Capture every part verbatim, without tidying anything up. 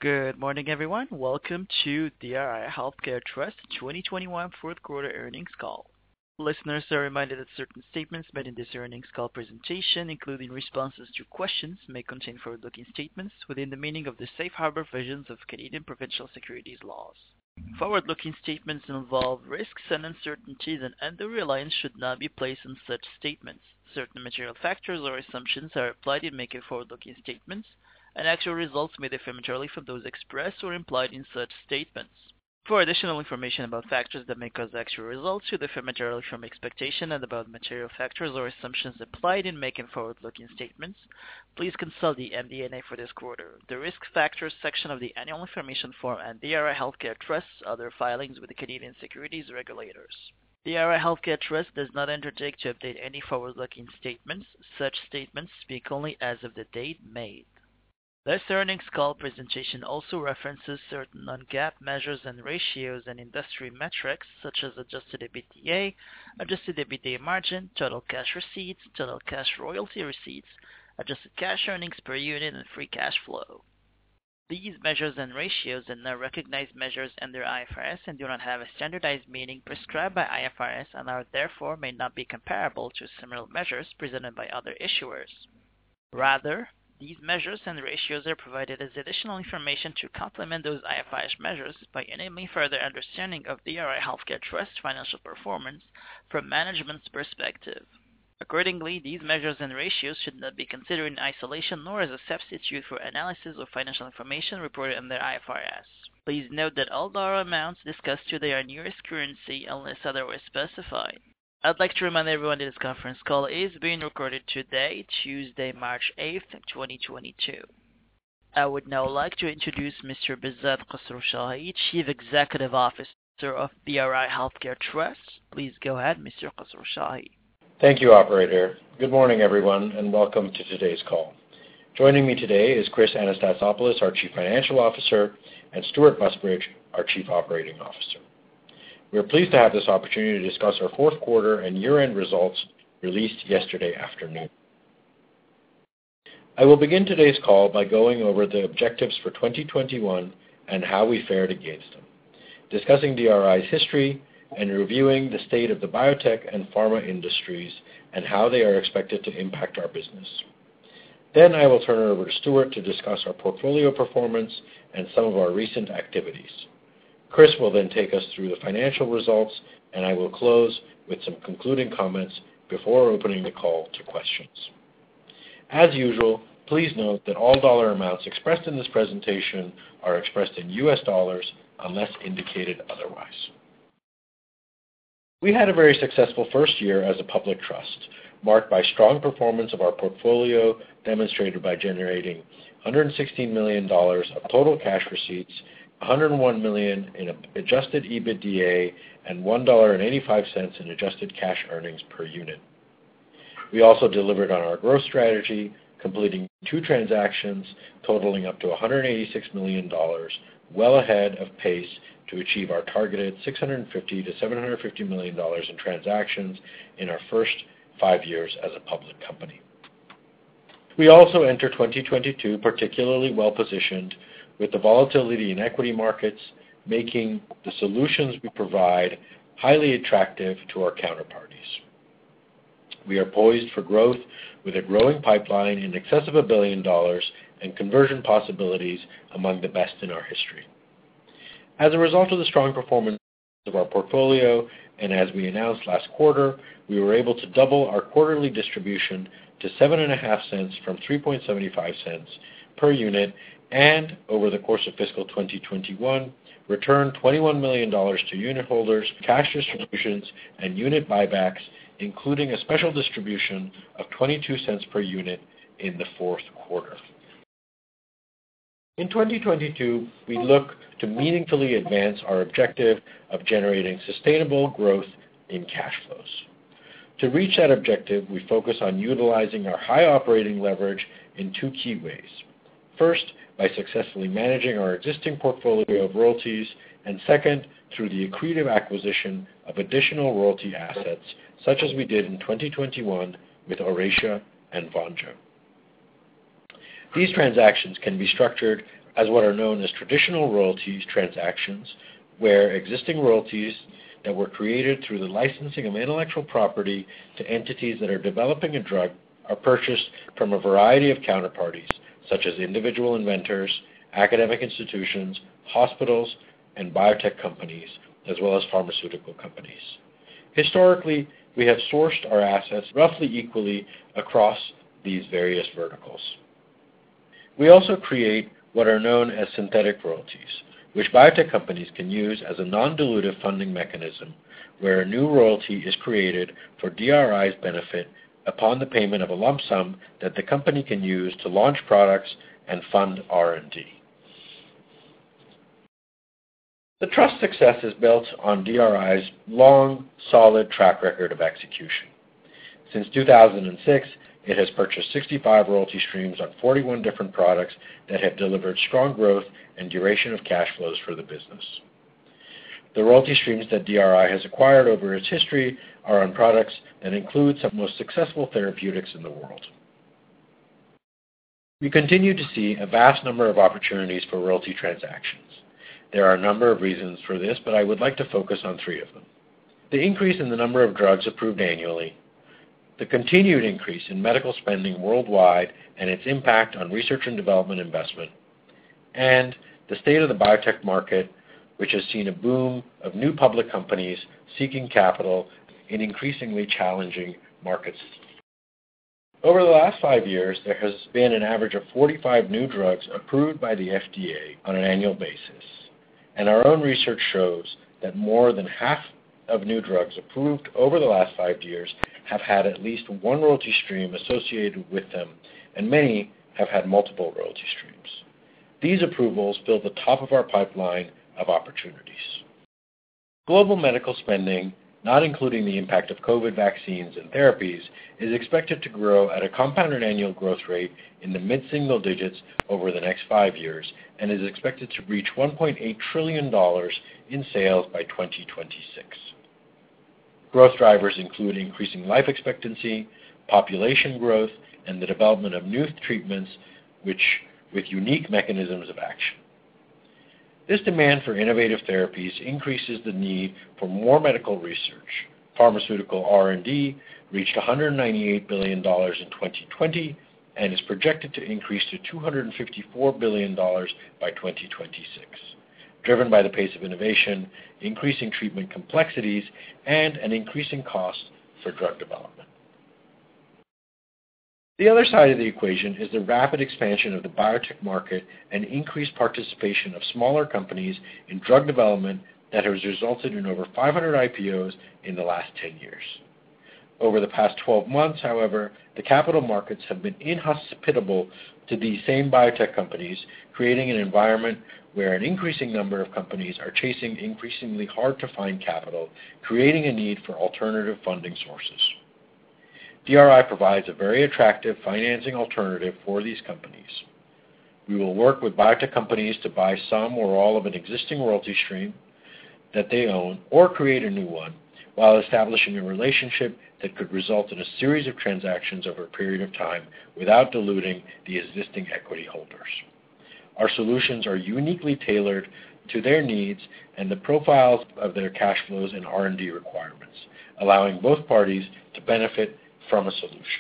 Good morning, everyone. Welcome to D R I Healthcare Trust twenty twenty-one fourth quarter earnings call. Listeners are reminded that certain statements made in this earnings call presentation, including responses to questions, may contain forward-looking statements within the meaning of the safe harbor provisions of Canadian provincial securities laws. Forward-looking statements involve risks and uncertainties, and undue reliance should not be placed on such statements. Certain material factors or assumptions are applied in making forward-looking statements, and actual results may differ materially from those expressed or implied in such statements. For additional information about factors that may cause actual results to differ materially from expectation and about material factors or assumptions applied in making forward-looking statements, please consult the M D N A for this quarter, the Risk Factors section of the Annual Information Form, and D R I Healthcare Trust's other filings with the Canadian securities regulators. D R I Healthcare Trust does not undertake to update any forward-looking statements. Such statements speak only as of the date made. This earnings call presentation also references certain non-GAAP measures and ratios and industry metrics such as adjusted EBITDA, adjusted EBITDA margin, total cash receipts, total cash royalty receipts, adjusted cash earnings per unit, and free cash flow. These measures and ratios are not recognized measures under I F R S and do not have a standardized meaning prescribed by I F R S and are therefore may not be comparable to similar measures presented by other issuers. Rather, these measures and ratios are provided as additional information to complement those I F R S measures by enabling further understanding of D R I Healthcare Trust's financial performance from management's perspective. Accordingly, these measures and ratios should not be considered in isolation nor as a substitute for analysis of financial information reported under I F R S. Please note that all dollar amounts discussed today are in U S currency unless otherwise specified. I'd like to remind everyone that this conference call is being recorded today, Tuesday, March eighth, twenty twenty-two. I would now like to introduce Mister Behzad Khosrowshahi, Chief Executive Officer of D R I Healthcare Trust. Please go ahead, Mister Khosrowshahi. Thank you, Operator. Good morning, everyone, and welcome to today's call. Joining me today is Chris Anastasopoulos, our Chief Financial Officer, and Stuart Busbridge, our Chief Operating Officer. We are pleased to have this opportunity to discuss our fourth quarter and year-end results released yesterday afternoon. I will begin today's call by going over the objectives for twenty twenty-one and how we fared against them, discussing D R I's history, and reviewing the state of the biotech and pharma industries and how they are expected to impact our business. Then I will turn it over to Stuart to discuss our portfolio performance and some of our recent activities. Chris will then take us through the financial results, and I will close with some concluding comments before opening the call to questions. As usual, please note that all dollar amounts expressed in this presentation are expressed in U S dollars unless indicated otherwise. We had a very successful first year as a public trust, marked by strong performance of our portfolio demonstrated by generating one hundred sixteen million dollars of total cash receipts, one hundred one million dollars in adjusted EBITDA, and one dollar and eighty-five cents in adjusted cash earnings per unit. We also delivered on our growth strategy, completing two transactions totaling up to one hundred eighty-six million dollars, well ahead of pace to achieve our targeted six hundred fifty to seven hundred fifty million dollars in transactions in our first five years as a public company. We also enter twenty twenty-two particularly well positioned, with the volatility in equity markets making the solutions we provide highly attractive to our counterparties. We are poised for growth with a growing pipeline in excess of a billion dollars and conversion possibilities among the best in our history. As a result of the strong performance of our portfolio, and as we announced last quarter, we were able to double our quarterly distribution to seven point five cents from three point seven five cents per unit, and over the course of fiscal twenty twenty-one, return twenty-one million dollars to unit holders, cash distributions, and unit buybacks, including a special distribution of twenty-two cents per unit in the fourth quarter. In twenty twenty-two, we look to meaningfully advance our objective of generating sustainable growth in cash flows. To reach that objective, we focus on utilizing our high operating leverage in two key ways. First, by successfully managing our existing portfolio of royalties, and second, through the accretive acquisition of additional royalty assets, such as we did in twenty twenty-one with Oracea and Vonjo. These transactions can be structured as what are known as traditional royalties transactions, where existing royalties that were created through the licensing of intellectual property to entities that are developing a drug are purchased from a variety of counterparties, such as individual inventors, academic institutions, hospitals, and biotech companies, as well as pharmaceutical companies. Historically, we have sourced our assets roughly equally across these various verticals. We also create what are known as synthetic royalties, which biotech companies can use as a non-dilutive funding mechanism where a new royalty is created for D R I's benefit upon the payment of a lump sum that the company can use to launch products and fund R and D. The Trust's success is built on D R I's long, solid track record of execution. Since two thousand six, it has purchased sixty-five royalty streams on forty-one different products that have delivered strong growth and duration of cash flows for the business. The royalty streams that D R I has acquired over its history are on products that include some of the most successful therapeutics in the world. We continue to see a vast number of opportunities for royalty transactions. There are a number of reasons for this, but I would like to focus on three of them. The increase in the number of drugs approved annually, the continued increase in medical spending worldwide and its impact on research and development investment, and the state of the biotech market, which has seen a boom of new public companies seeking capital in increasingly challenging markets. Over the last five years, there has been an average of forty-five new drugs approved by the F D A on an annual basis, and our own research shows that more than half of new drugs approved over the last five years have had at least one royalty stream associated with them, and many have had multiple royalty streams. These approvals fill the top of our pipeline of opportunities. Global medical spending, not including the impact of COVID vaccines and therapies, is expected to grow at a compounded annual growth rate in the mid-single digits over the next five years and is expected to reach one point eight trillion dollars in sales by twenty twenty-six. Growth drivers include increasing life expectancy, population growth, and the development of new treatments which, with unique mechanisms of action. This demand for innovative therapies increases the need for more medical research. Pharmaceutical R and D reached one hundred ninety-eight billion dollars in twenty twenty and is projected to increase to two hundred fifty-four billion dollars by twenty twenty-six, driven by the pace of innovation, increasing treatment complexities, and an increasing cost for drug development. The other side of the equation is the rapid expansion of the biotech market and increased participation of smaller companies in drug development that has resulted in over five hundred I P Os in the last ten years. Over the past twelve months, however, the capital markets have been inhospitable to these same biotech companies, creating an environment where an increasing number of companies are chasing increasingly hard-to-find capital, creating a need for alternative funding sources. D R I provides a very attractive financing alternative for these companies. We will work with biotech companies to buy some or all of an existing royalty stream that they own or create a new one, while establishing a relationship that could result in a series of transactions over a period of time without diluting the existing equity holders. Our solutions are uniquely tailored to their needs and the profiles of their cash flows and R and D requirements, allowing both parties to benefit from a solution.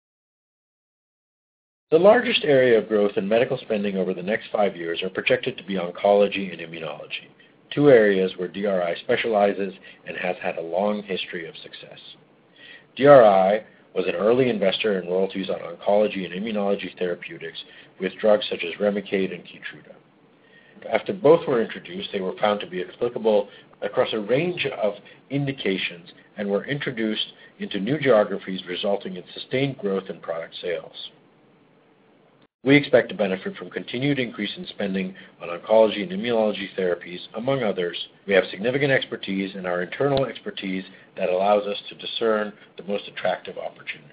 The largest area of growth in medical spending over the next five years are projected to be oncology and immunology, two areas where D R I specializes and has had a long history of success. D R I was an early investor in royalties on oncology and immunology therapeutics with drugs such as Remicade and Keytruda. After both were introduced, they were found to be applicable across a range of indications and were introduced into new geographies, resulting in sustained growth in product sales. We expect to benefit from continued increase in spending on oncology and immunology therapies, among others. We have significant expertise in our internal expertise that allows us to discern the most attractive opportunities.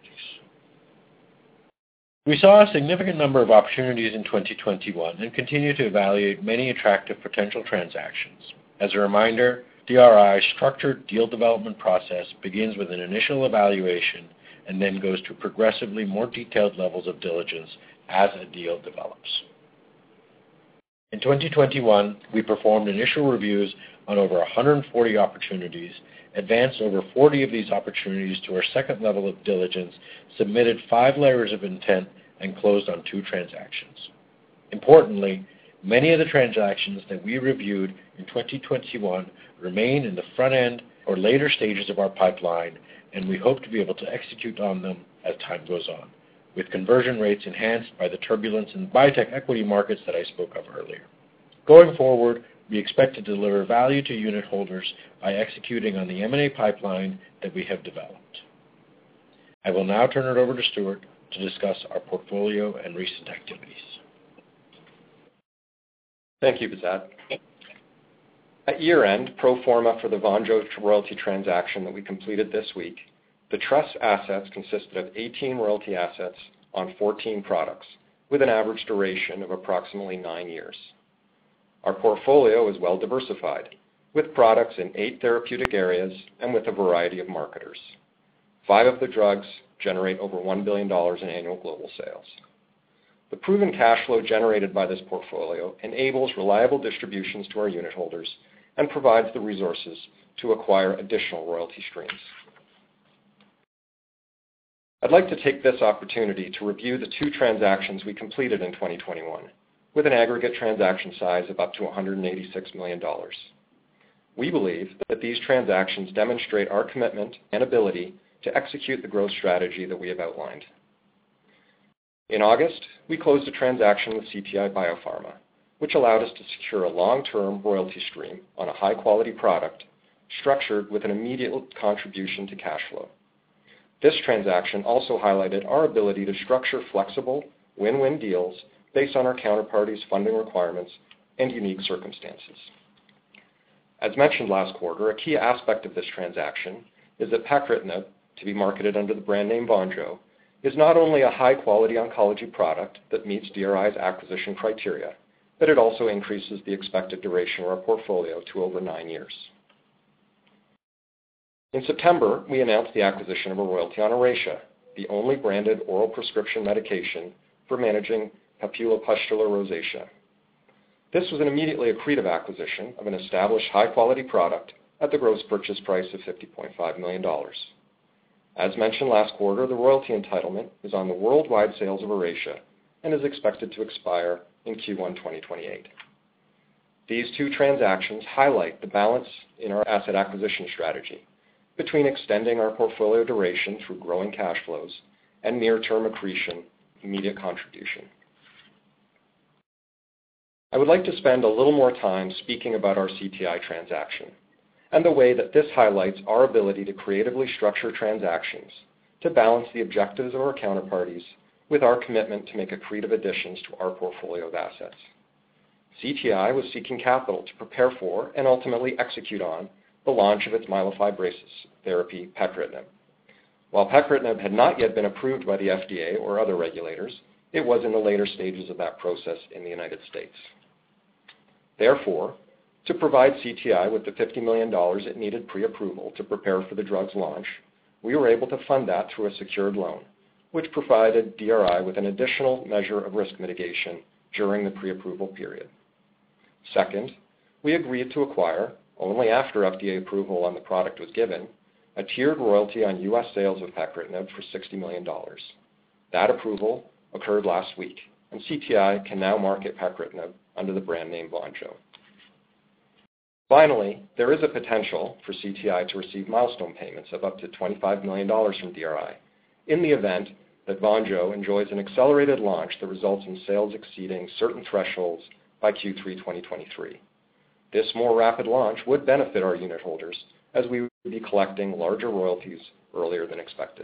We saw a significant number of opportunities in twenty twenty-one and continue to evaluate many attractive potential transactions. As a reminder, D R I's structured deal development process begins with an initial evaluation and then goes to progressively more detailed levels of diligence as a deal develops. In twenty twenty-one, we performed initial reviews on over one hundred forty opportunities, advanced over forty of these opportunities to our second level of diligence, submitted five letters of intent, and closed on two transactions. Importantly, many of the transactions that we reviewed in twenty twenty-one remain in the front end or later stages of our pipeline, and we hope to be able to execute on them as time goes on, with conversion rates enhanced by the turbulence in biotech equity markets that I spoke of earlier. Going forward, we expect to deliver value to unit holders by executing on the M and A pipeline that we have developed. I will now turn it over to Stuart to discuss our portfolio and recent activities. Thank you, Behzad. At year-end, pro forma for the Vonjo royalty transaction that we completed this week, the Trust's assets consisted of eighteen royalty assets on fourteen products, with an average duration of approximately nine years. Our portfolio is well diversified, with products in eight therapeutic areas and with a variety of marketers. Five of the drugs generate over one billion dollars in annual global sales. The proven cash flow generated by this portfolio enables reliable distributions to our unit holders and provides the resources to acquire additional royalty streams. I'd like to take this opportunity to review the two transactions we completed in twenty twenty-one, with an aggregate transaction size of up to one hundred eighty-six million dollars. We believe that these transactions demonstrate our commitment and ability to execute the growth strategy that we have outlined. In August, we closed a transaction with C T I BioPharma, which allowed us to secure a long-term royalty stream on a high-quality product structured with an immediate contribution to cash flow. This transaction also highlighted our ability to structure flexible, win-win deals based on our counterparties' funding requirements and unique circumstances. As mentioned last quarter, a key aspect of this transaction is that pacritinib, to be marketed under the brand name Vonjo, is not only a high-quality oncology product that meets D R I's acquisition criteria, but it also increases the expected duration of our portfolio to over nine years. In September, we announced the acquisition of a royalty on Oracea, the only branded oral prescription medication for managing papulopustular rosacea. This was an immediately accretive acquisition of an established high-quality product at the gross purchase price of fifty point five million dollars. As mentioned last quarter, the royalty entitlement is on the worldwide sales of Oracea and is expected to expire in Q one twenty twenty-eight. These two transactions highlight the balance in our asset acquisition strategy between extending our portfolio duration through growing cash flows and near-term accretion, immediate contribution. I would like to spend a little more time speaking about our C T I transaction and the way that this highlights our ability to creatively structure transactions to balance the objectives of our counterparties with our commitment to make accretive additions to our portfolio of assets. C T I was seeking capital to prepare for and ultimately execute on the launch of its myelofibrosis therapy, pacritinib. While pacritinib had not yet been approved by the F D A or other regulators, it was in the later stages of that process in the United States. Therefore, to provide C T I with the fifty million dollars it needed pre-approval to prepare for the drug's launch, we were able to fund that through a secured loan, which provided D R I with an additional measure of risk mitigation during the pre-approval period. Second, we agreed to acquire, only after F D A approval on the product was given, a tiered royalty on U S sales of pacritinib for sixty million dollars. That approval occurred last week, and C T I can now market pacritinib under the brand name Vonjo. Finally, there is a potential for C T I to receive milestone payments of up to twenty-five million dollars from D R I in the event that Vonjo enjoys an accelerated launch that results in sales exceeding certain thresholds by Q three twenty twenty-three. This more rapid launch would benefit our unit holders as we would be collecting larger royalties earlier than expected.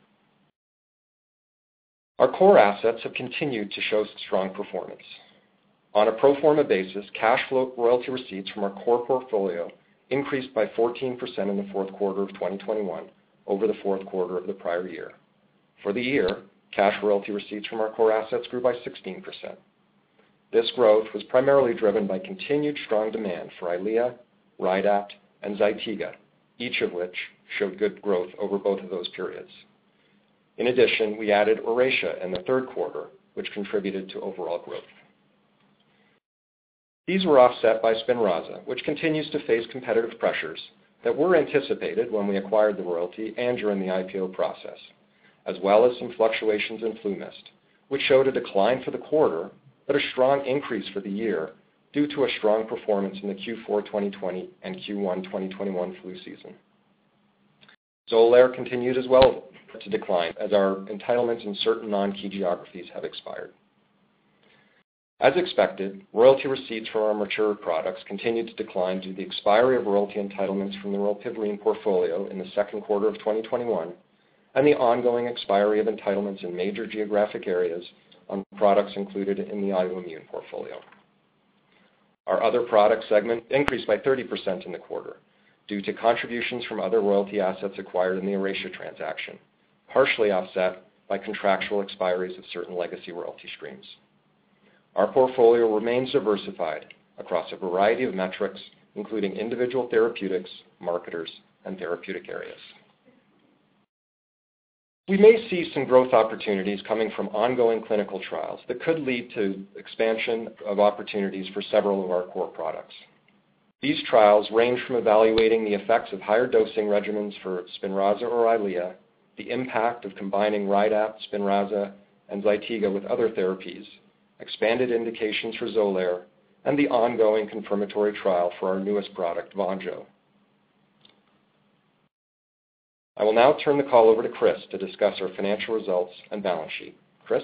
Our core assets have continued to show strong performance. On a pro forma basis, cash flow royalty receipts from our core portfolio increased by fourteen percent in the fourth quarter of twenty twenty-one over the fourth quarter of the prior year. For the year, cash royalty receipts from our core assets grew by sixteen percent. This growth was primarily driven by continued strong demand for EYLEA, Rydapt, and Zytiga, each of which showed good growth over both of those periods. In addition, we added Oracea in the third quarter, which contributed to overall growth. These were offset by Spinraza, which continues to face competitive pressures that were anticipated when we acquired the royalty and during the I P O process, as well as some fluctuations in FluMist, which showed a decline for the quarter, but a strong increase for the year due to a strong performance in the Q four twenty twenty and Q one twenty twenty-one flu season. Xolair continued as well to decline as our entitlements in certain non-key geographies have expired. As expected, royalty receipts from our mature products continued to decline due to the expiry of royalty entitlements from the rilpivirine portfolio in the second quarter of twenty twenty-one and the ongoing expiry of entitlements in major geographic areas on products included in the autoimmune portfolio. Our other product segment increased by thirty percent in the quarter due to contributions from other royalty assets acquired in the Areccia transaction, partially offset by contractual expiries of certain legacy royalty streams. Our portfolio remains diversified across a variety of metrics, including individual therapeutics, marketers, and therapeutic areas. We may see some growth opportunities coming from ongoing clinical trials that could lead to expansion of opportunities for several of our core products. These trials range from evaluating the effects of higher dosing regimens for Spinraza or Eylea, the impact of combining Rydapt, Spinraza, and Zytiga with other therapies, expanded indications for Xolair, and the ongoing confirmatory trial for our newest product, Vonjo. I will now turn the call over to Chris to discuss our financial results and balance sheet. Chris?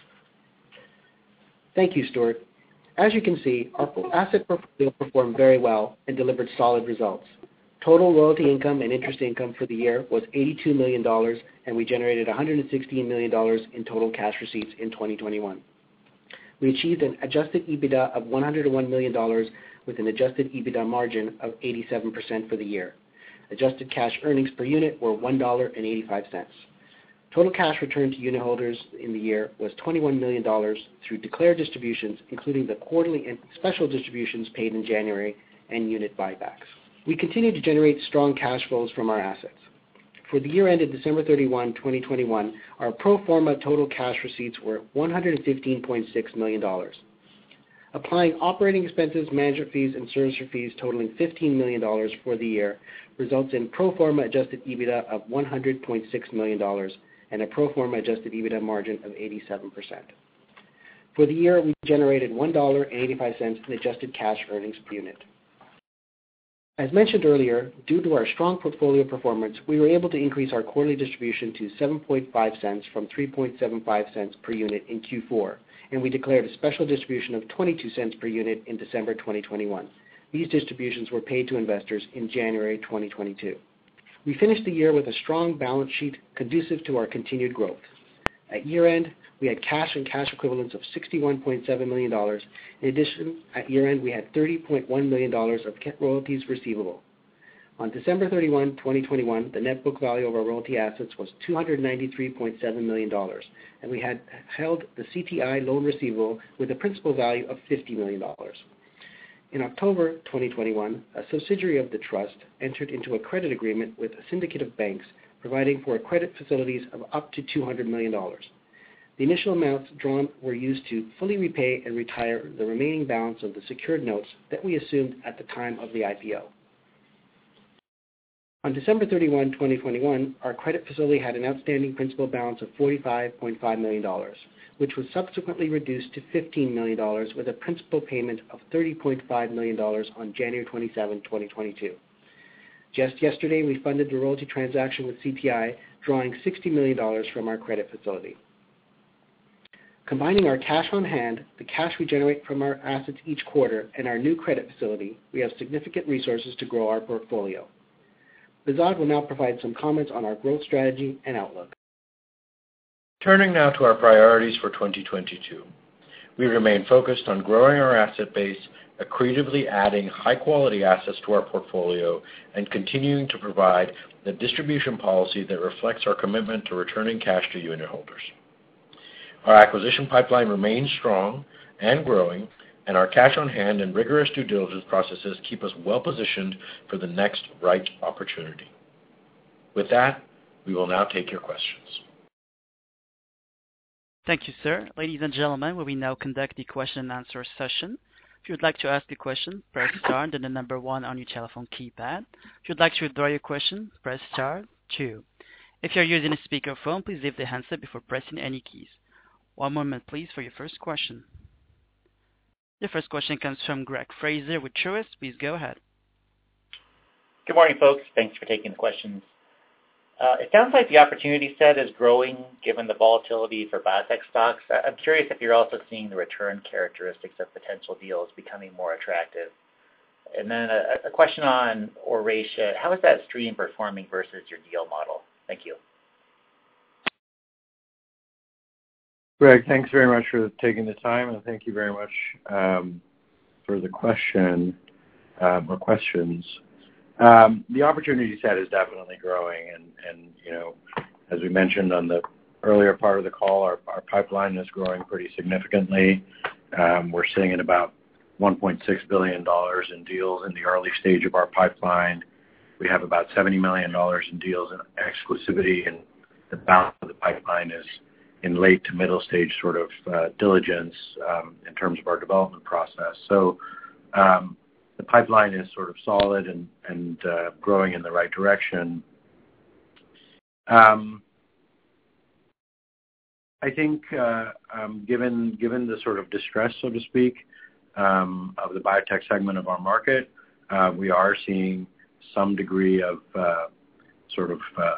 Thank you, Stuart. As you can see, our asset portfolio performed very well and delivered solid results. Total royalty income and interest income for the year was eighty-two million dollars, and we generated one hundred sixteen million dollars in total cash receipts in twenty twenty-one. We achieved an adjusted EBITDA of one hundred one million dollars with an adjusted EBITDA margin of eighty-seven percent for the year. Adjusted cash earnings per unit were one dollar and eighty-five cents. Total cash returned to unit holders in the year was twenty-one million dollars through declared distributions, including the quarterly and special distributions paid in January and unit buybacks. We continue to generate strong cash flows from our assets. For the year ended December thirty-first, twenty twenty-one, our pro forma total cash receipts were one hundred fifteen point six million dollars. Applying operating expenses, management fees, and servicer fees totaling fifteen million dollars for the year results in pro forma adjusted EBITDA of one hundred point six million dollars and a pro forma adjusted EBITDA margin of eighty-seven percent. For the year, we generated one dollar and eighty-five cents in adjusted cash earnings per unit. As mentioned earlier, due to our strong portfolio performance, we were able to increase our quarterly distribution to seven point five cents from three point seven five cents per unit in Q four, and we declared a special distribution of twenty-two cents per unit in December twenty twenty-one. These distributions were paid to investors in January twenty twenty-two. We finished the year with a strong balance sheet conducive to our continued growth. At year-end, we had cash and cash equivalents of sixty-one point seven million dollars. In addition, at year-end, we had thirty point one million dollars of royalties receivable. On December thirty-first, twenty twenty-one, the net book value of our royalty assets was two hundred ninety-three point seven million dollars, and we had held the C T I loan receivable with a principal value of fifty million dollars. In October twenty twenty-one, a subsidiary of the trust entered into a credit agreement with a syndicate of banks providing for credit facilities of up to two hundred million dollars. The initial amounts drawn were used to fully repay and retire the remaining balance of the secured notes that we assumed at the time of the I P O. On December thirty-first, twenty twenty-one, our credit facility had an outstanding principal balance of forty-five point five million dollars, which was subsequently reduced to fifteen million dollars with a principal payment of thirty point five million dollars on January twenty-seventh, twenty twenty-two. Just yesterday, we funded the royalty transaction with C T I, drawing sixty million dollars from our credit facility. Combining our cash on hand, the cash we generate from our assets each quarter, and our new credit facility, we have significant resources to grow our portfolio. Behzad will now provide some comments on our growth strategy and outlook. Turning now to our priorities for twenty twenty-two. We remain focused on growing our asset base, accretively adding high-quality assets to our portfolio, and continuing to provide the distribution policy that reflects our commitment to returning cash to unit holders. Our acquisition pipeline remains strong and growing, and our cash on hand and rigorous due diligence processes keep us well positioned for the next right opportunity. With that, we will now take your questions. Thank you, sir. Ladies and gentlemen, we will now conduct the question and answer session. If you would like to ask a question, press star and then the number one on your telephone keypad. If you'd like to withdraw your question, press star two. If you're using a speakerphone, please leave the handset before pressing any keys. One moment, please, for your first question. Your first question comes from Greg Fraser with Truist. Please go ahead. Good morning, folks. Thanks for taking the questions. Uh, it sounds like the opportunity set is growing given the volatility for biotech stocks. I'm curious if you're also seeing the return characteristics of potential deals becoming more attractive. And then a, a question on Oracea. How is that stream performing versus your deal model? Thank you. Greg, thanks very much for taking the time, and thank you very much um, for the question um, or questions. Um, the opportunity set is definitely growing, and, and you know, as we mentioned on the earlier part of the call, our, our pipeline is growing pretty significantly. Um, we're sitting at about one point six billion dollars in deals in the early stage of our pipeline. We have about seventy million dollars in deals in exclusivity, and the balance of the pipeline is in late to middle stage sort of uh, diligence um, in terms of our development process. So um, the pipeline is sort of solid and, and uh, growing in the right direction. Um, I think uh, um, given given the sort of distress, so to speak, um, of the biotech segment of our market, uh, we are seeing some degree of uh, sort of uh,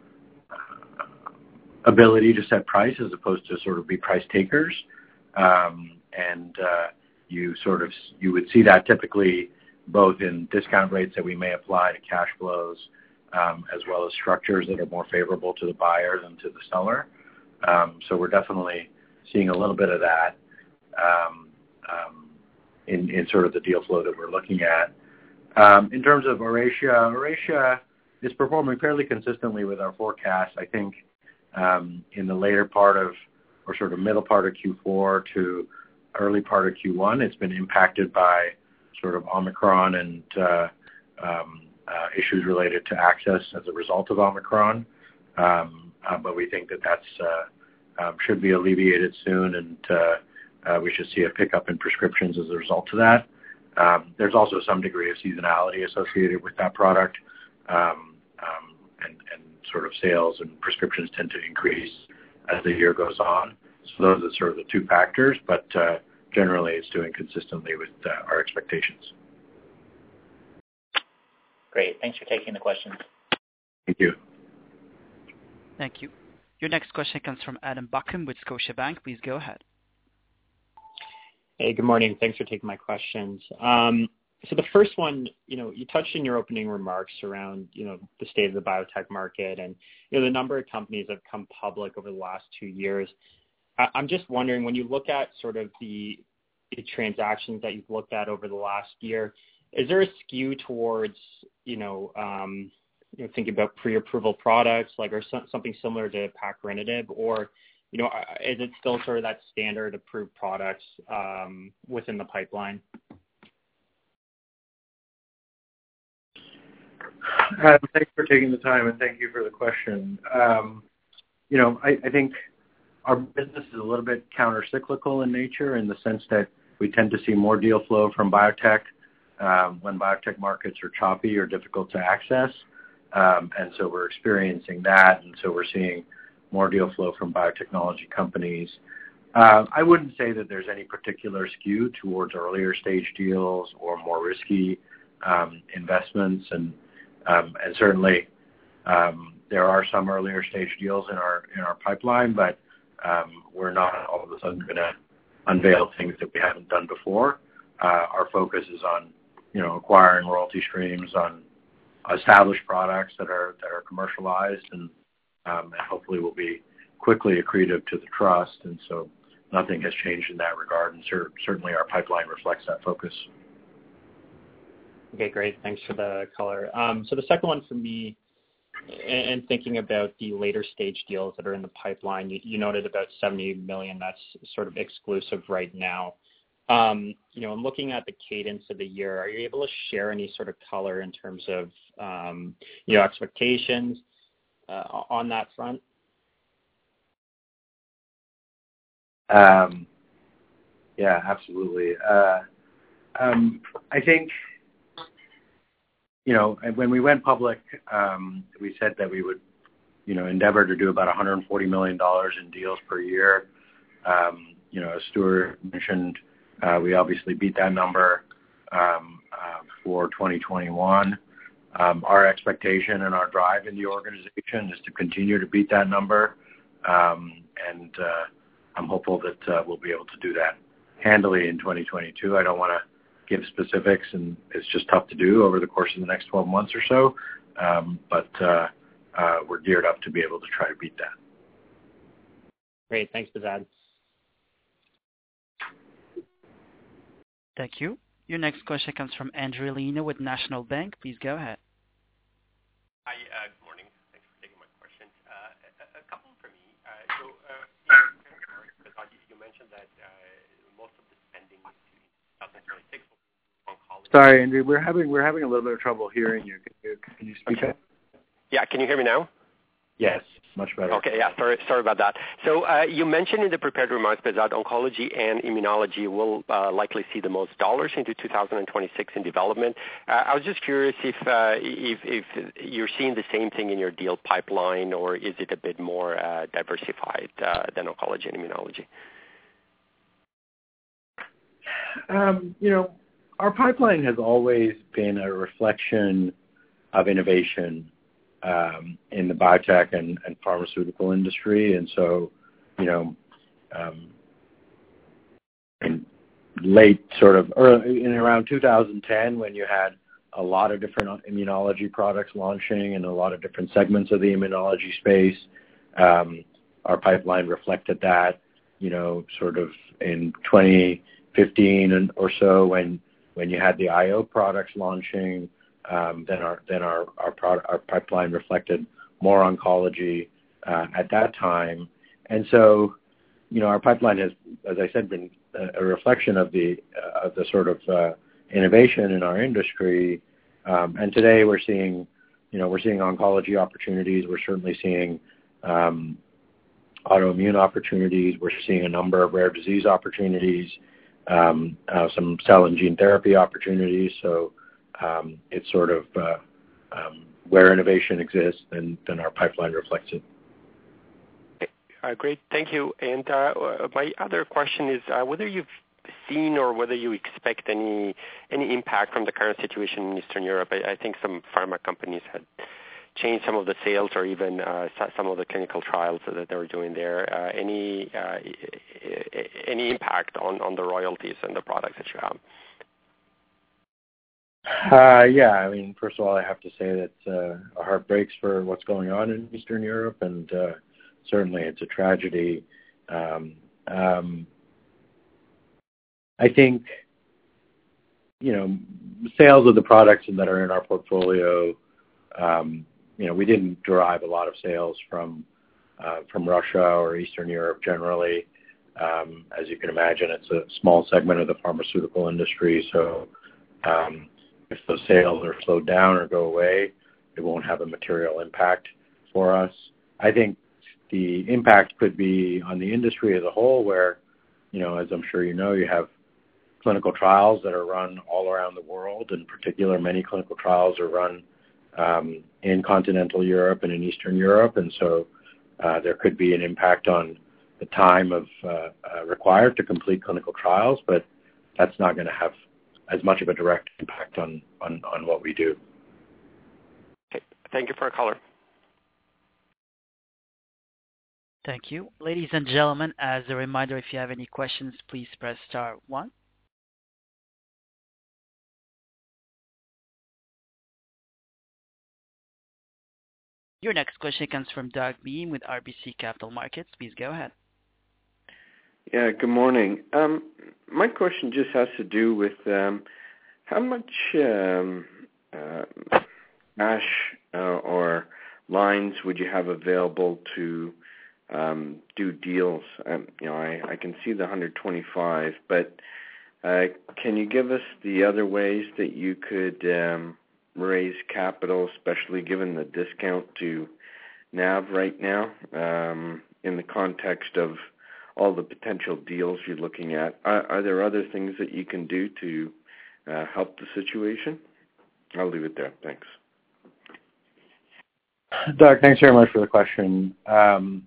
ability to set price as opposed to sort of be price takers. Um, and uh, you sort of, you would see that typically both in discount rates that we may apply to cash flows, um, as well as structures that are more favorable to the buyer than to the seller. Um, so we're definitely seeing a little bit of that um, um, in, in sort of the deal flow that we're looking at. Um, in terms of Oracea, Oracea is performing fairly consistently with our forecast. I think um, in the later part of, or sort of middle part of Q four to early part of Q one, it's been impacted by sort of Omicron and uh, um, uh, issues related to access as a result of Omicron. Um, uh, but we think that that's uh, um, should be alleviated soon, and uh, uh, we should see a pickup in prescriptions as a result of that. Um, there's also some degree of seasonality associated with that product, um, um, and, and sort of sales and prescriptions tend to increase as the year goes on. So those are sort of the two factors, but uh, generally it's doing consistently with uh, our expectations. Great. Thanks for taking the questions. Thank you. Thank you. Your next question comes from Adam Buckham with Scotiabank. Please go ahead. Hey, good morning. Thanks for taking my questions. Um, so the first one, you know, you touched in your opening remarks around, you know, the state of the biotech market and, you know, the number of companies that have come public over the last two years. I, I'm just wondering, when you look at sort of the, the transactions that you've looked at over the last year, is there a skew towards, you know, um, you know, thinking about pre-approval products, like, or so, something similar to pacritinib, or, you know, is it still sort of that standard approved products um, within the pipeline? Uh, thanks for taking the time, and thank you for the question. Um, you know, I, I think our business is a little bit counter-cyclical in nature, in the sense that we tend to see more deal flow from biotech um, when biotech markets are choppy or difficult to access. Um, and so we're experiencing that, and so we're seeing more deal flow from biotechnology companies. Uh, I wouldn't say that there's any particular skew towards earlier stage deals or more risky um, investments, and um, and certainly um, there are some earlier stage deals in our in our pipeline, but um, we're not all of a sudden going to unveil things that we haven't done before. Uh, our focus is on, you know, acquiring royalty streams on established products that are that are commercialized, and um, and hopefully will be quickly accretive to the trust. And so nothing has changed in that regard, and cer- certainly our pipeline reflects that focus. Okay, great. Thanks for the color. Um, so the second one for me, and, and thinking about the later stage deals that are in the pipeline, you, you noted about seventy million that's sort of exclusive right now. Um, you know, I'm looking at the cadence of the year. Are you able to share any sort of color in terms of, um, you know, expectations uh, on that front? Um, yeah, absolutely. Uh, um, I think, you know, when we went public, um, we said that we would, you know, endeavor to do about one hundred forty million dollars in deals per year. Um, you know, as Stuart mentioned, uh, we obviously beat that number um, uh, for twenty twenty-one. Um, our expectation and our drive in the organization is to continue to beat that number, um, and uh, I'm hopeful that uh, we'll be able to do that handily in twenty twenty-two. I don't want to give specifics, and it's just tough to do over the course of the next twelve months or so, um, but uh, uh, we're geared up to be able to try to beat that. Great. Thanks, Behzad. Thank you. Your next question comes from Andrew Lino with National Bank. Please go ahead. Hi, uh, good morning. Thanks for taking my questions. Uh, a, a couple for me. Uh, so, uh, you mentioned that uh, most of the spending in twenty twenty-six will be oncology. Sorry, Andrew, we're having we're having a little bit of trouble hearing you. Can you, can you speak okay. up? Yeah, can you hear me now? Yes, much better. Okay, yeah, sorry, sorry about that. So uh, you mentioned in the prepared remarks that oncology and immunology will uh, likely see the most dollars into two thousand twenty-six in development. Uh, I was just curious if, uh, if if you're seeing the same thing in your deal pipeline, or is it a bit more uh, diversified uh, than oncology and immunology? Um, you know, our pipeline has always been a reflection of innovation Um, in the biotech and, and pharmaceutical industry. And so, you know, um, in late sort of early, in around two thousand ten, when you had a lot of different immunology products launching and a lot of different segments of the immunology space, um, our pipeline reflected that. You know, sort of in twenty fifteen and or so, when when you had the I O products launching, Um, then our then our our, product, our pipeline reflected more oncology uh, at that time, and so you know our pipeline has, as I said, been a, a reflection of the uh, of the sort of uh, innovation in our industry. Um, and today we're seeing, you know, we're seeing oncology opportunities. We're certainly seeing um, autoimmune opportunities. We're seeing a number of rare disease opportunities, um, uh, some cell and gene therapy opportunities. So. Um, it's sort of uh, um, where innovation exists, and then our pipeline reflects it. Uh, great, thank you. And uh, my other question is uh, whether you've seen or whether you expect any any impact from the current situation in Eastern Europe. I, I think some pharma companies had changed some of the sales or even uh, some of the clinical trials that they were doing there. Uh, any uh, any impact on, on the royalties and the products that you have? Uh, yeah, I mean, first of all, I have to say that uh, our heart breaks for what's going on in Eastern Europe, and uh, certainly it's a tragedy. Um, um, I think, you know, sales of the products that are in our portfolio, um, you know, we didn't derive a lot of sales from uh, from Russia or Eastern Europe generally. Um, as you can imagine, it's a small segment of the pharmaceutical industry, so um, if those sales are slowed down or go away, it won't have a material impact for us. I think the impact could be on the industry as a whole, where, you know, as I'm sure you know, you have clinical trials that are run all around the world. In particular, many clinical trials are run um, in continental Europe and in Eastern Europe, and so uh, there could be an impact on the time of uh, uh, required to complete clinical trials, but that's not going to have as much of a direct impact on, on, on what we do. Okay. Thank you for a caller. Thank you. Ladies and gentlemen, as a reminder, if you have any questions, please press star one. Your next question comes from Doug Beam with R B C Capital Markets. Please go ahead. Yeah, good morning. Um, my question just has to do with um, how much um, uh, cash uh, or lines would you have available to um, do deals? Um, you know, I, I can see the one hundred twenty-five, but uh, can you give us the other ways that you could um, raise capital, especially given the discount to N A V right now, um, in the context of all the potential deals you're looking at? Are, are there other things that you can do to uh, help the situation? I'll leave it there. Thanks. Doug, thanks very much for the question. Um,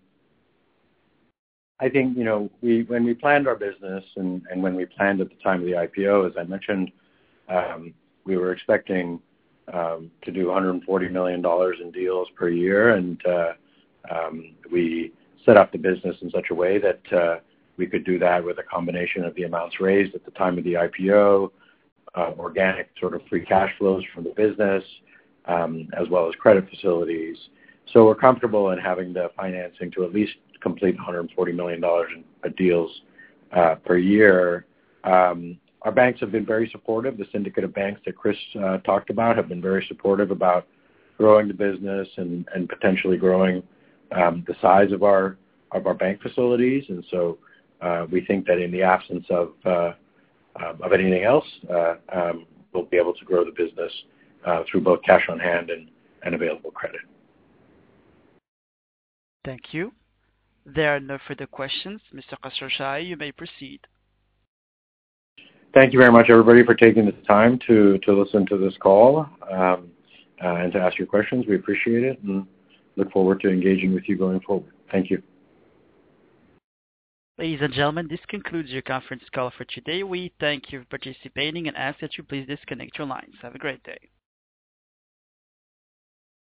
I think, you know, we when we planned our business and, and when we planned at the time of the I P O, as I mentioned, um, we were expecting um, to do one hundred forty million dollars in deals per year, and uh, um, we set up the business in such a way that uh, we could do that with a combination of the amounts raised at the time of the I P O, uh, organic sort of free cash flows from the business, um, as well as credit facilities. So we're comfortable in having the financing to at least complete one hundred forty million dollars in deals uh, per year. Um, our banks have been very supportive. The syndicate of banks that Chris uh, talked about have been very supportive about growing the business and, and potentially growing um, the size of our of our bank facilities. And so uh, we think that in the absence of uh, um, of anything else, uh, um, we'll be able to grow the business uh, through both cash on hand and, and available credit. Thank you. There are no further questions. Mister Khosrowshahi, you may proceed. Thank you very much, everybody, for taking the time to, to listen to this call um, uh, and to ask your questions. We appreciate it and look forward to engaging with you going forward. Thank you. Ladies and gentlemen, this concludes your conference call for today. We thank you for participating and ask that you please disconnect your lines. Have a great day.